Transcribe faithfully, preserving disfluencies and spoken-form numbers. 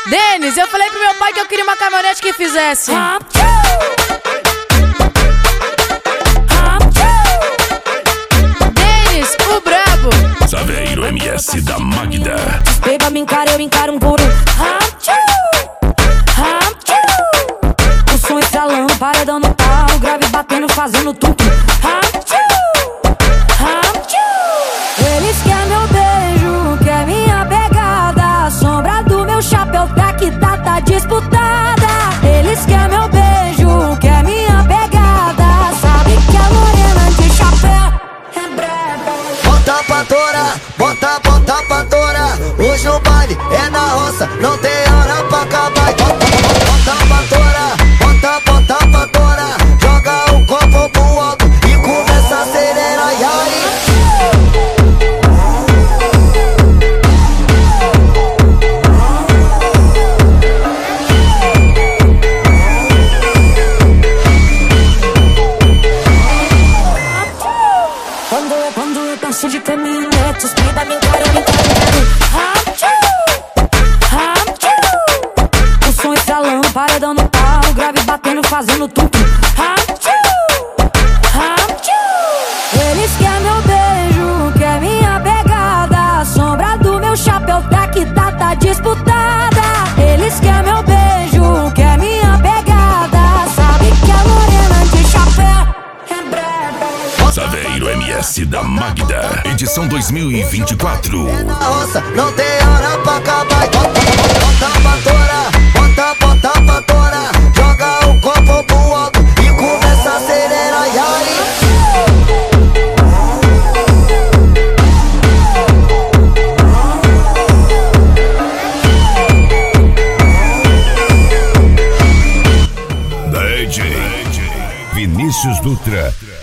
Denis, eu falei pro meu pai que eu queria uma caminhonete que fizesse Denis, o brabo. Saveiro M S da Magda. Baby, me encara, eu encaro um puro. O som estralando, paredão no pau, grave batendo, fazendo tudo. Eles querem meu beijo, quer minha pegada. A sombra do meu chapéu tá que tá, tá disputada. Eles querem meu beijo, quer minha pegada. Sabe que a morena de chapéu é braba. Bota pra torar, bota, bota pra torar. Hoje no baile é na roça, não tem hora pra acabar. Bota, bota pra torar, bota, bota pra torar. Joga o copo pro alto e começa a acelerar. E aí? Quando eu, quando eu danço de caminhonete, os pida me encaram, me encaram. O som estralando, paredão no pau, grave batendo, fazendo tudo. Eles querem meu beijo, quer minha pegada. A sombra do meu chapéu tá que tá, tá disputada. Eles querem meu beijo, quer minha pegada. Sabe que a morena de chapéu é braba. Saveiro M S da Magda, edição dois mil e vinte e quatro. É na roça, não tem hora pra acabar. Bota, bota pra torar, bota, bota pra torar. Joga o copo pro alto e começa a acelerar. E aí? D J Vinícius Dutra.